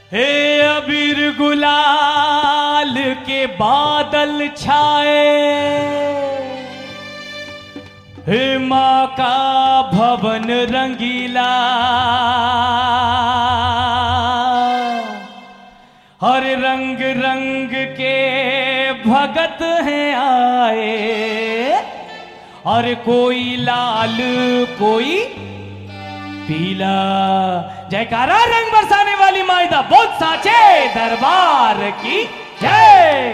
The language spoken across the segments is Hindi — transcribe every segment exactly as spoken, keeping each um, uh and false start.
हे अबीर गुलाल के बादल छाए, हे माँ का भवन रंगीला, हर रंग रंग के भगत हैं आए, और कोई लाल कोई पीला। जयकारा रंग बरसाने वाली माइदा बोल साचे दरबार की जय।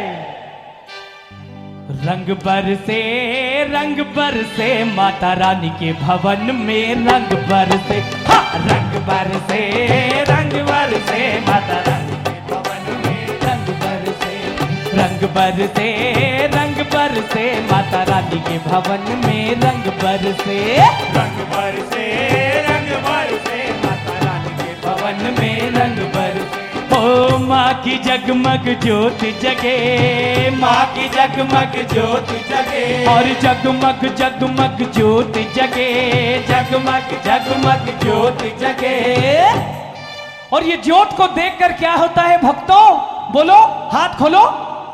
रंग बरसे रंग बरसे माता रानी के भवन में रंग बरसे, हाँ रंग बरसे रंग बरसे माता रानी के भवन में रंग बरसे, रंग बरसे रंग बरसे माता रानी के भवन में रंग बरसे, रंग बरसे रंग बरसे माता रानी के भवन में रंग बरसे। ओ माँ की जगमग ज्योत जगे, माँ की जगमग ज्योत जगे, और जगमग जगमग ज्योत जगे, जगमग जगमग ज्योत जगे। और ये ज्योत को देखकर क्या होता है भक्तों, बोलो हाथ खोलो।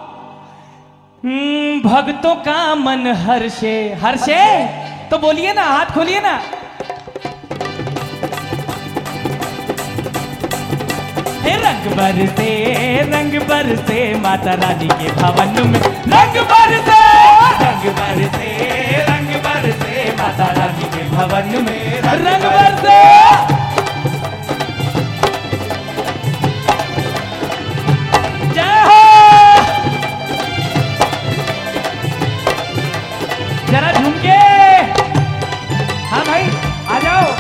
हम्म भक्तों का मन हर्षे, हर्षे तो बोलिए ना, हाथ खोलिए ना। रंग बरसे रंग बरसे माता रानी के भवन में रंग बरसे, रंग बरसे रंग बरसे माता रानी के भवन में रंग बरसे। जय हो। जरा झूम के, हाँ भाई आ जाओ।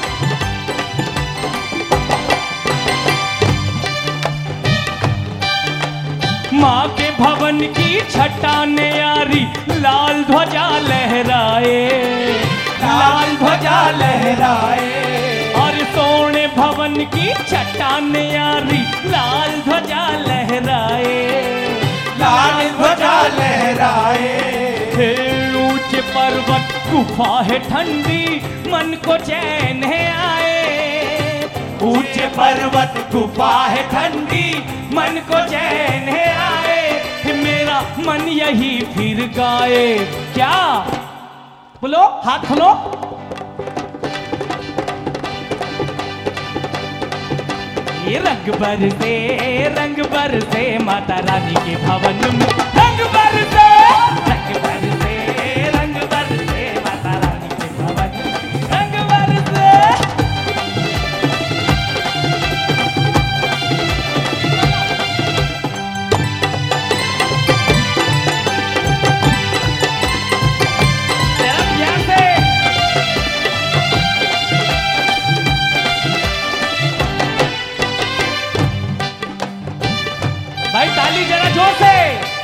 माँ के भवन की छटाने यारी लाल ध्वजा लहराए, लाल ध्वजा लहराए, और सोने भवन की छटाने यारी लाल ध्वजा लहराए, लाल ध्वजा लहराए। ऊंचे पर्वत गुफा है ठंडी मन को चैन है आए, ऊंचे पर्वत गुफा है ठंडी मन को चैन है आए, मेरा मन यही फिर गाए। क्या बोलो, हाथ खोलो। ये रंग बरसे रंग बरसे माता रानी के भवन में रंग बरसे, रंग बरसे रंग बरसे माता रानी के भवन में रंग बरसे। भाई ताली जरा जोर से।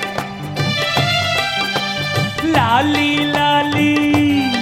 लाली लाली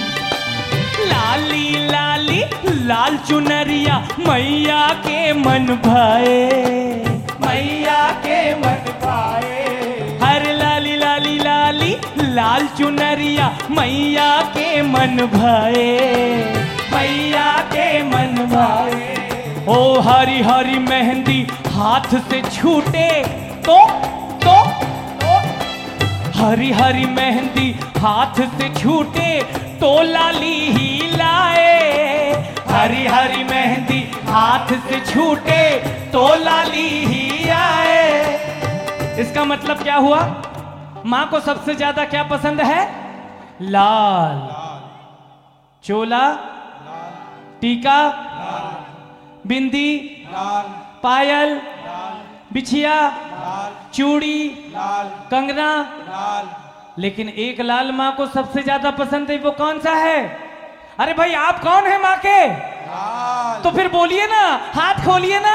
लाली लाली लाल चुनरिया मैया के मन भाए, मैया के मन भाए। हर लाली लाली लाली लाल चुनरिया मैया के मन भाए, मैया के मन भाए। ओ हरी हरी मेहंदी हाथ से छूटे तो तो तो, हरी हरी मेहंदी हाथ से छूटे तो लाली ही लाए, हरी हरी मेहंदी हाथ से छूटे तो लाली ही आए। इसका मतलब क्या हुआ, माँ को सबसे ज्यादा क्या पसंद है? लाल। चोला, टीका, बिंदी, पायल, बिछिया, चूड़ी, कंगना, लेकिन एक लाल माँ को सबसे ज्यादा पसंद है, वो कौन सा है? अरे भाई आप कौन है माँ के? तो फिर बोलिए ना, हाथ खोलिए ना।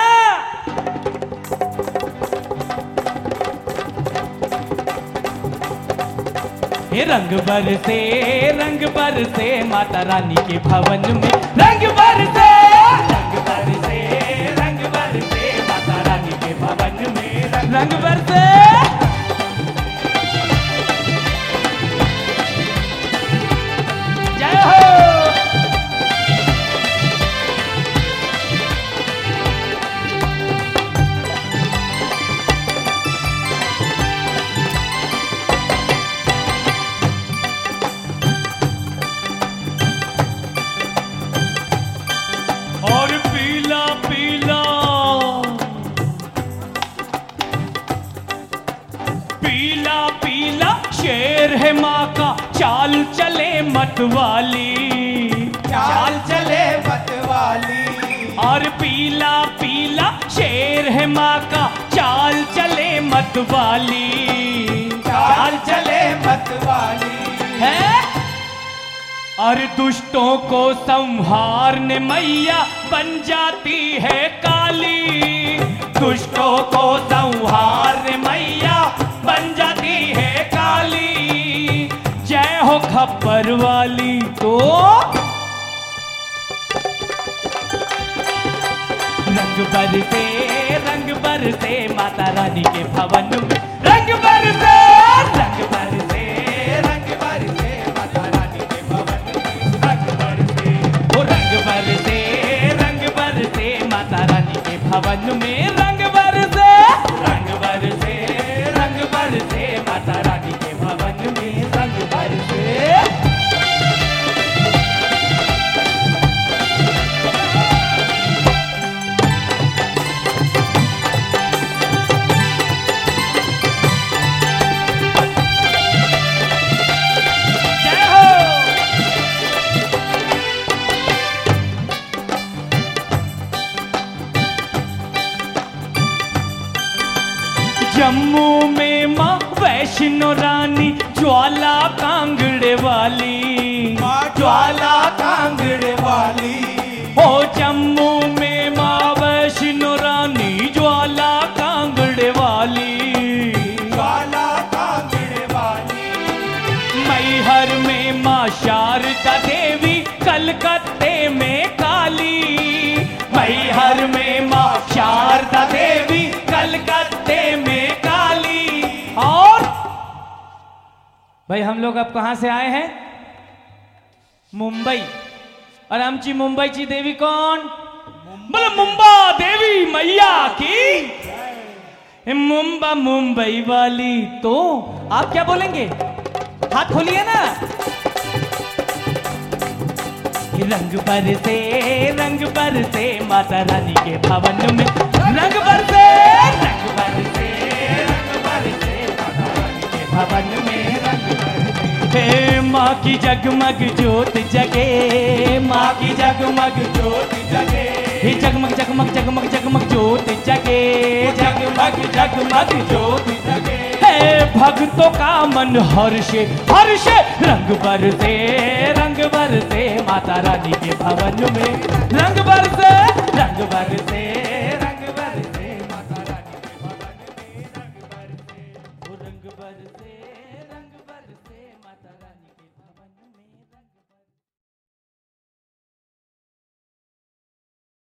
हे रंग बरसे रंग बरसे माता रानी के भवन में रंग बरसे, रंग बरसे रंग बरसे माता रानी के भवन में रंग बरसे। जय हो। है माँ का चाल चले मतवाली, चाल चले मतवाली। और पीला पीला शेर है माँ का चाल चले मतवाली, चाल चले मतवाली है। और दुष्टों को संहारने मैया बन जाती है काली, दुष्टों को संहारने मैया बन जाती है काली। जय हो खप्पर वाली। तो रंग बरसे रंग बरसे माता रानी के भवन में, रंग बरसे रंग बरसे रंग बरसे माता रानी के भवन में, रंग बरसे ओ रंग बरसे रंग बरसे माता रानी के भवन में, रंग बरसे रंग बरसे रंग बरसे माता रानी के भवन में, रंग बरसे। जम्मू में माँ वैष्णो रानी ज्वाला कांगड़े वाली, माँ ज्वाला कांगड़े वाली। ओ जम्मू में माँ वैष्णो रानी ज्वाला कांगड़े वाली, ज्वाला कांगड़े वाली। मैहर में माँ शारदा देवी कलकत्ते में काली, मैहर में माँ शारदा देवी कलकत्ते में काली। और भाई हम लोग अब कहां से आए हैं? मुंबई। और आमची मुंबईची देवी कौन? बोले मुंबा देवी मैया की। मुंबा मुंबई वाली। तो आप क्या बोलेंगे? हाथ खोलिए ना। रंग बरसे रंग बरसे माता रानी के भवन में, रंग बरसे रंग बरसे रंग बरसे माता रानी के भवन में, रंग बरसे। हे माँ की जगमग ज्योत जगे, माँ की जगमग ज्योत जगे, हे जगमग जगमग जगमग जगमग ज्योत जगे, जगमग जगमग ज्योत जगे। हे भक्तों का मन हर्षे हर्षे, रंग बरसे रंग बरसे माता रानी के भवन में, रंग बरसे रंग बरसे